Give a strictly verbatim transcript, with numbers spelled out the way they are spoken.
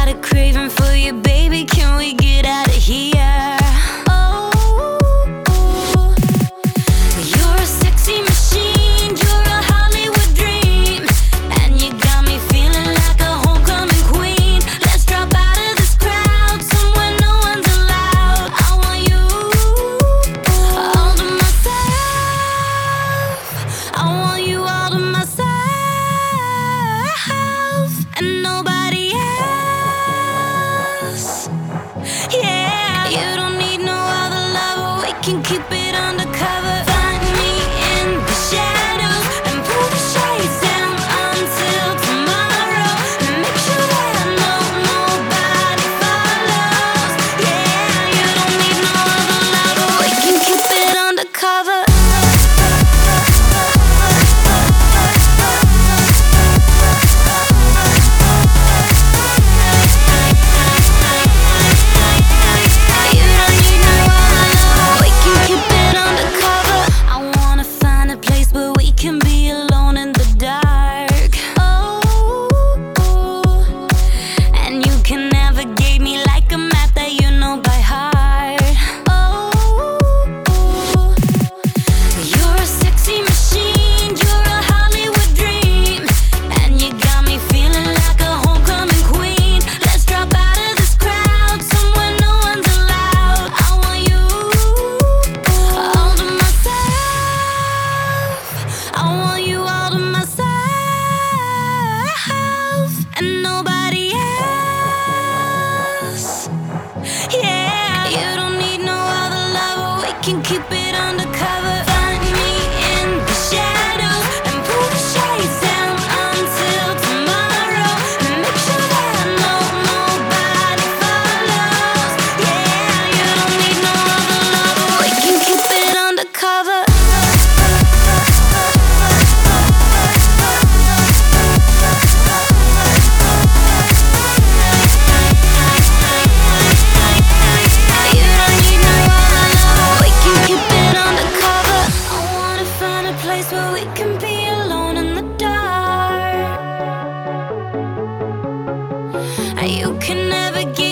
a craving for you, baby. Can we get out of here? Oh, you're a sexy machine, you're a Hollywood dream, and you got me feeling like a homecoming queen. Let's drop out of this crowd, somewhere no one's allowed. I want you all to myself. I want you all to myself, and nobody else. Yeah, you don't need no other lover, we can keep it undercover. Find me in the shadows and pull the shades down until tomorrow, and make sure that I know nobody follows. Yeah, you don't need no other lover, we can keep it undercover. Can be alone in the dark. Oh, and you can navigate me like a map that you know by heart. Oh, you're a sexy machine, you're a Hollywood dream, and you got me feeling like a homecoming queen. Let's drop out of this crowd, somewhere no one's allowed. I want you all to myself. I want you all to myself, and nobody else. Yeah, you don't need no other lover, we can keep it undercover. Find me in the shadows and pull the shades down until tomorrow, and make sure that I know nobody follows. Yeah, you don't need no other lover, we can keep it undercover. Place where we can be alone in the dark. You can never get